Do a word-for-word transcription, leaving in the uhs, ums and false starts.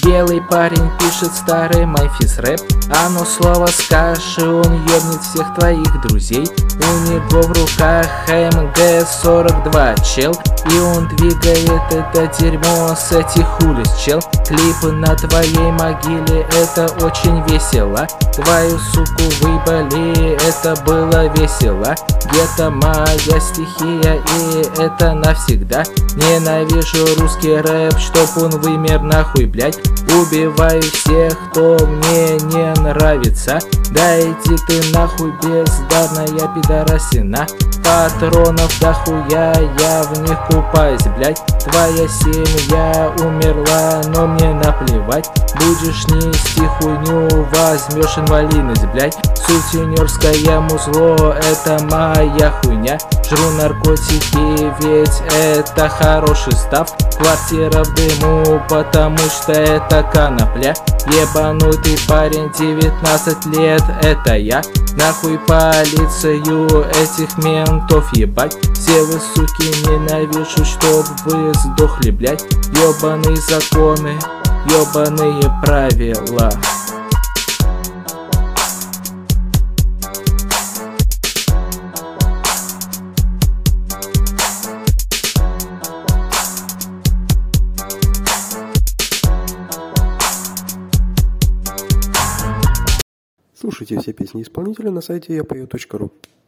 Белый парень пишет старый Мемфис рэп. А ну слово скажешь, и он ёбнет всех твоих друзей. У него в руках эм гэ сорок два, чел. И он двигает это дерьмо с этих улиц, чел. Клипы на твоей могиле, это очень весело. Твою суку выебали, это было весело. Это моя стихия, и это навсегда. Ненавижу русский рэп, чтоб он вымер нахуй, блять. Убиваю всех, кто мне не нравится. Да иди ты нахуй, бездарная пидорасина. Патронов дохуя, я в них купаюсь, блять. Твоя семья умерла, но мне наплевать. Будешь нести хуйню, возьмешь инвалидность, блять. Сутенерское музло, это моя хуйня. Жру наркотики, ведь это хороший став. Квартира в дыму, потому что это конопля. Ебанутый парень, девятнадцать лет, это я. Нахуй полицию, этих ментов ебать. Все вы, суки, ненавижу, чтоб вы сдохли, блять. Ёбаные законы, ёбаные правила. Слушайте все песни исполнителя на сайте я пою точка ру.